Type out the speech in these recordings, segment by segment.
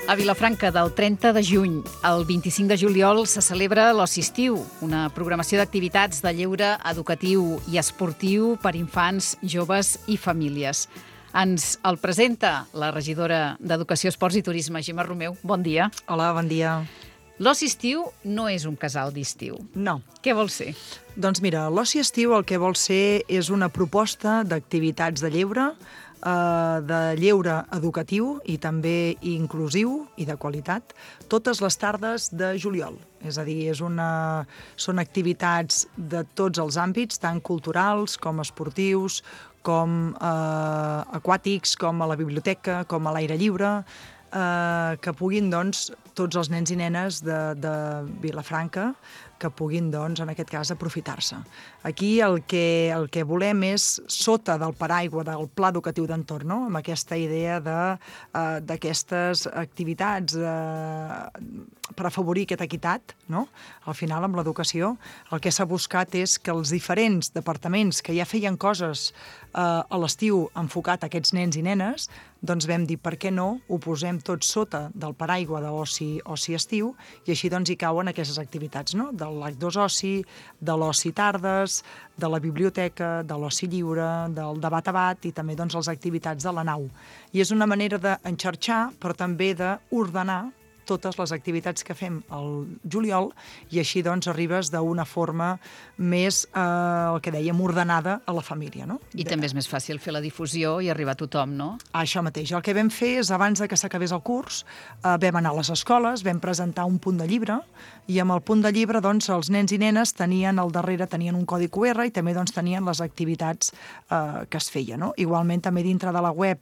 A Vilafranca, del 30 de juny al 25 de juliol, se celebra l'Oci Estiu, una programació d'activitats de lleure educatiu i esportiu per infants, joves i famílies. Ens el presenta la regidora d'Educació, Esports i Turisme, Gemma Romeu. Bon dia. Hola, bon dia. L'Oci Estiu no és un casal d'estiu. No. Què vol ser? Doncs mira, l'Oci Estiu el que vol ser és una proposta d'activitats de lleure educatiu i també inclusiu i de qualitat, totes les tardes de juliol. És a dir, són activitats de tots els àmbits, tant culturals com esportius, com aquàtics, com a la biblioteca, com a l'aire lliure, que puguin, doncs, tots els nens i nenes de Vilafranca que puguin, doncs, en aquest cas, aprofitar-se. Aquí el que volem és, sota del paraigua del Pla Educatiu d'Entorn, no? Amb aquesta idea d'aquestes activitats per afavorir aquesta equitat, no? Al final, amb l'educació, el que s'ha buscat és que els diferents departaments que ja feien coses a l'estiu enfocat a aquests nens i nenes, doncs vam dir, per què no ho posem tot sota del paraigua d'oci estiu, i així doncs hi cauen aquestes activitats, no? Del Lac2 Oci, de l'Oci Tardes, de la biblioteca, de l'Oci Lliure, del Debat a Bat i també doncs les activitats de la nau. I és una manera d'enxarxar, però també d'ordenar totes les activitats que fem al juliol, i així doncs arribes d'una forma més, el que dèiem, ordenada a la família, no? I també és més fàcil fer la difusió i arribar a tothom, no? Això mateix. El que vam fer és, abans que s'acabés el curs, vam anar a les escoles, vam presentar un punt de llibre, i amb el punt de llibre, doncs, els nens i nenes tenien al darrere un codi QR i també doncs, tenien les activitats que es feien, no? Igualment, també dintre de la web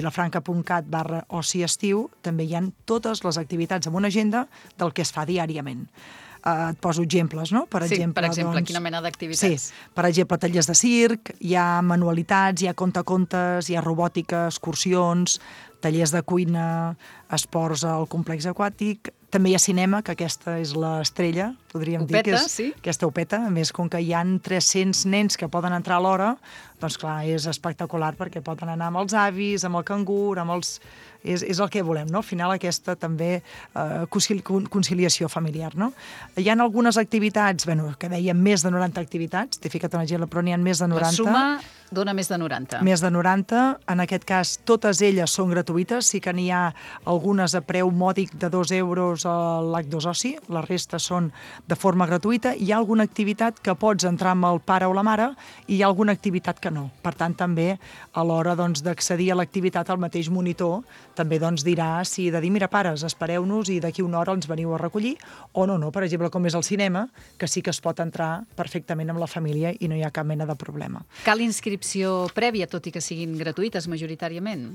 vilafranca.cat/ociestiu també hi ha totes les activitats amb una agenda del que es fa diàriament. Et poso exemples, no? Per exemple, doncs, quina mena d'activitats? Sí, per exemple, tallers de circ, hi ha manualitats, hi ha contacontes, hi ha robòtica, excursions, tallers de cuina, esports al complex aquàtic. També hi ha cinema, que aquesta és l'estrella, podríem dir que és sí? Aquesta opeta. A més, com que hi ha 300 nens que poden entrar a l'hora, doncs clar, és espectacular perquè poden anar amb els avis, amb el cangur, amb els... És el que volem, no? Al final, aquesta també conciliació familiar, no? Hi ha algunes activitats, que dèiem més de 90 activitats, t'he ficat un exemple, però n'hi ha més de 90. La suma dona més de 90. Més de 90. En aquest cas, totes elles són gratuïtes. Sí que n'hi ha algunes a preu mòdic de 2 euros al Lac2 Oci, la resta són de forma gratuïta. Hi ha alguna activitat que pots entrar amb el pare o la mare i hi ha alguna activitat que no. Per tant, també a l'hora d'accedir a l'activitat, el mateix monitor també dirà si de dir, mira, pares, espereu-nos i d'aquí una hora ens veniu a recollir, o no. Per exemple, com és el cinema, que sí que es pot entrar perfectament amb la família i no hi ha cap mena de problema. Cal inscripció prèvia, tot i que siguin gratuïtes majoritàriament?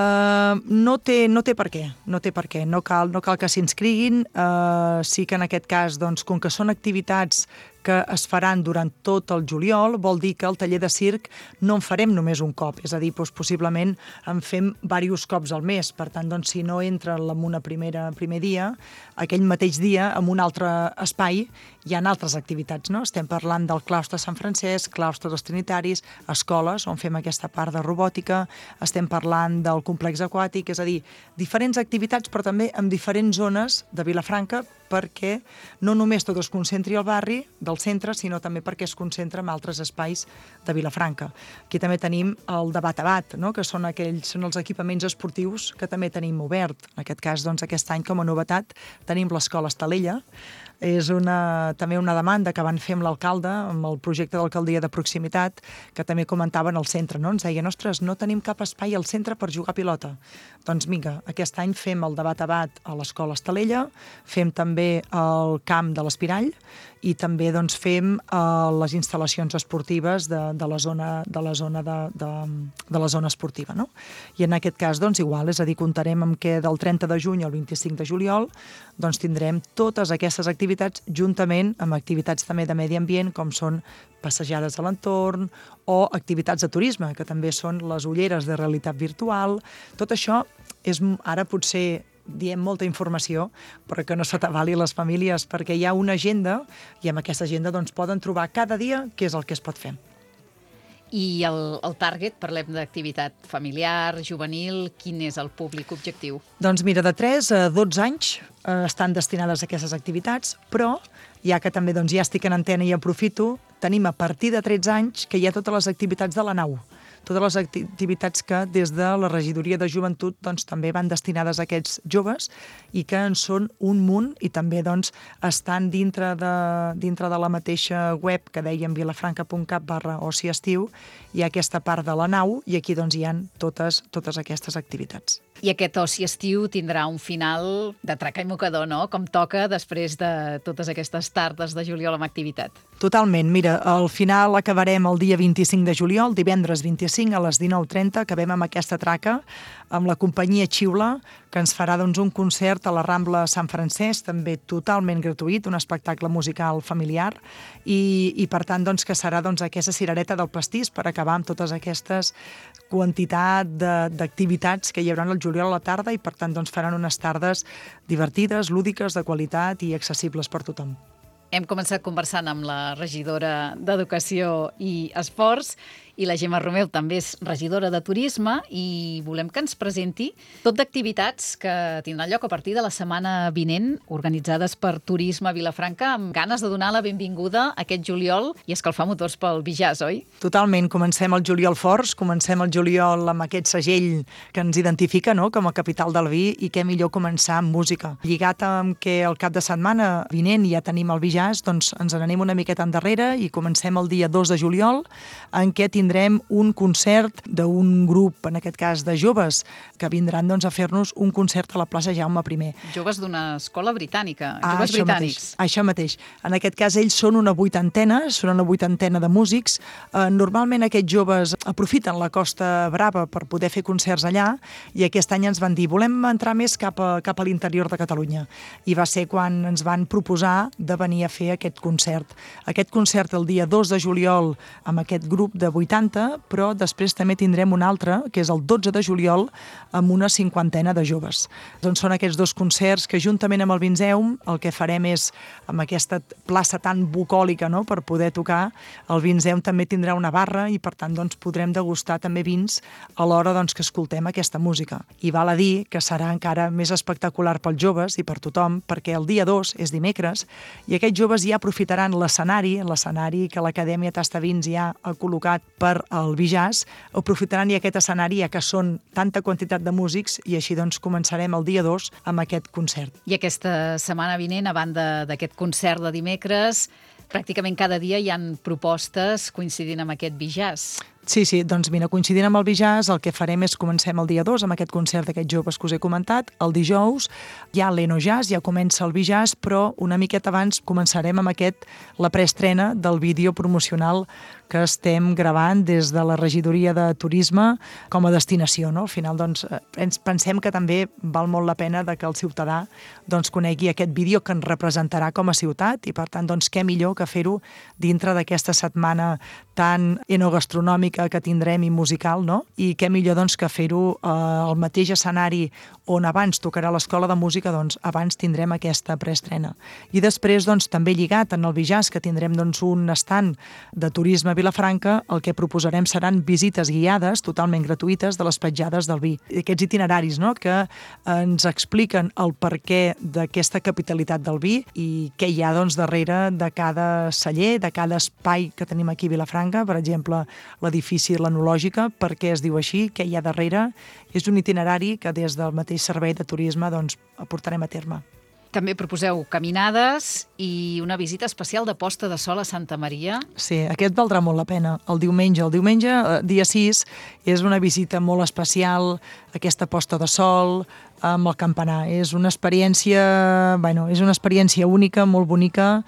No té per què. No cal que s'inscriguin. Sí que en aquest cas, com que són activitats que es faran durant tot el juliol, vol dir que el taller de circ no en farem només un cop, és a dir, possiblement en fem diversos cops al mes. Per tant, si no entra en un primer dia, aquell mateix dia, en un altre espai, hi ha altres activitats, no? Estem parlant del claustre Sant Francesc, claustre dels Trinitaris, escoles on fem aquesta part de robòtica, estem parlant del complex aquàtic, és a dir, diferents activitats, però també en diferents zones de Vilafranca, perquè no només tot es concentri al barri del centre, sinó també perquè es concentra en altres espais de Vilafranca. Aquí també tenim el Debat a Bat, no? Que són els equipaments esportius que també tenim obert. En aquest cas, aquest any, com a novetat, tenim l'escola Estalella. És també una demanda que van fer amb l'alcalde, amb el projecte d'alcaldia de proximitat, que també comentaven al centre, no? Ens deien, ostres, no tenim cap espai al centre per jugar a pilota. Doncs vinga, aquest any fem el Debat a Bat a l'escola Estalella, fem també el camp de l'Espirall i també fem les instal·lacions esportives de la zona esportiva, no? I en aquest cas, igual, és a dir, comptarem amb que del 30 de juny al 25 de juliol tindrem totes aquestes activitats juntament amb activitats també de medi ambient, com són passejades a l'entorn o activitats de turisme, que també són les ulleres de realitat virtual. Tot això és ara potser diem molta informació, però que no s'atabali les famílies, perquè hi ha una agenda i amb aquesta agenda poden trobar cada dia què és el que es pot fer. I el target, parlem d'activitat familiar, juvenil, quin és el públic objectiu? Doncs mira, de 3 a 12 anys estan destinades a aquestes activitats, però ja que també ja estic en antena i aprofito, tenim a partir de 13 anys que hi ha totes les activitats de la nau. Totes les activitats que des de la Regidoria de Joventut també van destinades a aquests joves i que en són un munt i també estan dintre de la mateixa web que dèiem vilafranca.cat/oci estiu, hi ha aquesta part de la nau i aquí hi ha totes aquestes activitats. I aquest oci estiu tindrà un final de traca i mocador, no? Com toca després de totes aquestes tardes de juliol amb activitat. Totalment. Mira, al final acabarem el dia 25 de juliol, divendres 25 a les 19:30, acabem amb aquesta traca, amb la companyia Xiula, que ens farà un concert a la Rambla Sant Francesc, també totalment gratuït, un espectacle musical familiar, i per tant que serà aquesta cirereta del pastís per acabar amb totes aquestes quantitat d'activitats que hi haurà al juliol a la tarda i per tant faran unes tardes divertides, lúdiques, de qualitat i accessibles per tothom. Hem començat conversant amb la regidora d'Educació i Esports i la Gemma Romeu també és regidora de Turisme i volem que ens presenti tot d'activitats que tindran lloc a partir de la setmana vinent, organitzades per Turisme Vilafranca, amb ganes de donar la benvinguda a aquest juliol i escalfar motors pel Bijàs, oi? Totalment. Comencem el juliol forts, comencem el juliol amb aquest segell que ens identifica, no?, com a capital del vi, i què millor començar amb música. Lligat amb que el cap de setmana vinent ja tenim el Bijàs, ens n'anem una miqueta endarrere i comencem el dia 2 de juliol, en què tindrem un concert d'un grup, en aquest cas de joves, que vindran a fer-nos un concert a la plaça Jaume I. Joves d'una escola britànica, joves britànics. Això mateix. En aquest cas ells són una vuitantena de músics. Normalment aquests joves aprofiten la Costa Brava per poder fer concerts allà i aquest any ens van dir volem entrar més cap a l'interior de Catalunya. I va ser quan ens van proposar de venir a fer aquest concert. Aquest concert el dia 2 de juliol amb aquest grup de 80, però després també tindrem un altre, que és el 12 de juliol, amb una 50 de joves. Doncs són aquests dos concerts que juntament amb el Vinzeum el que farem és, amb aquesta plaça tan bucòlica, no?, per poder tocar, el Vinzeum també tindrà una barra i per tant podrem degustar també vins a l'hora que escoltem aquesta música. I val a dir que serà encara més espectacular pels joves i per tothom, perquè el dia 2 és dimecres i aquests joves ja aprofitaran l'escenari que l'Acadèmia Tastavins ja ha col·locat per al Bijàs, aprofitaran ja aquest escenari, ja que són tanta quantitat de músics, i així començarem el dia 2 amb aquest concert. I aquesta setmana vinent, a banda d'aquest concert de dimecres, pràcticament cada dia hi han propostes coincidint amb aquest Bijàs. Sí, doncs mira, coincidint amb el Bijàs, el que farem és comencem el dia 2 amb aquest concert d'aquests joves que us he comentat. El dijous hi ha l'Enojazz, ja comença el Bijàs, però una miqueta abans començarem amb la preestrena del vídeo promocional que estem gravant des de la Regidoria de Turisme com a destinació, no? Al final, ens pensem que també val molt la pena que el ciutadà conegui aquest vídeo que ens representarà com a ciutat i, per tant, què millor que fer-ho dintre d'aquesta setmana tan enogastronòmica que tindrem i musical, no? I què millor que fer-ho al mateix escenari on abans tocarà l'Escola de Música, abans tindrem aquesta preestrena. I després, també lligat en el Bijàs, que tindrem un estand de turisme a Vilafranca, el que proposarem seran visites guiades, totalment gratuïtes, de les petjades del vi. Aquests itineraris, no?, que ens expliquen el perquè d'aquesta capitalitat del vi i què hi ha darrere de cada celler, de cada espai que tenim aquí a Vilafranca, per exemple, l'edifici l'Enològica, per què es diu així, què hi ha darrere. És un itinerari que des del mateix Servei de Turisme portarem a terme. També proposeu caminades i una visita especial de posta de sol a Santa Maria. Sí, aquest valdrà molt la pena. El diumenge, dia 6, és una visita molt especial, aquesta posta de sol amb el campanar. És una experiència única, molt bonica,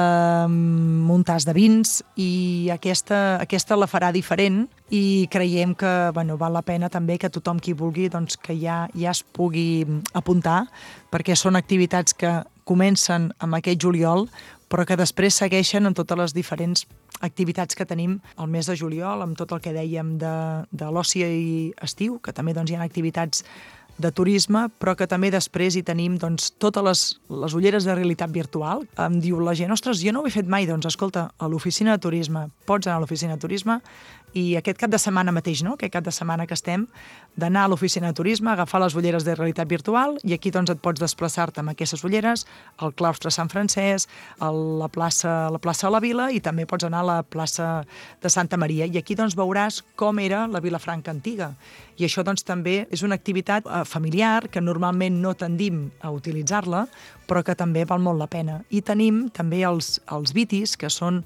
amb un tas de vins, i aquesta la farà diferent i creiem que val la pena també que tothom qui vulgui que ja es pugui apuntar, perquè són activitats que comencen amb aquest juliol, però que després segueixen amb totes les diferents activitats que tenim al mes de juliol, amb tot el que dèiem de l'oci i estiu, que també hi ha activitats de turisme, però que també després hi tenim totes les ulleres de realitat virtual. Em diu la gent, ostres, jo no ho he fet mai. Escolta, a l'oficina de turisme, pots anar a l'oficina de turisme i aquest cap de setmana mateix, no? Aquest cap de setmana que estem, d'anar a l'oficina de turisme, agafar les ulleres de realitat virtual i aquí doncs et pots desplaçar-te amb aquestes ulleres al claustre Sant Francesc, a la plaça de la Vila i també pots anar a la plaça de Santa Maria i aquí doncs veuràs com era la Vilafranca antiga. I això doncs també és una activitat familiar que normalment no tendim a utilitzar-la, però que també val molt la pena. I tenim també els vitis, que són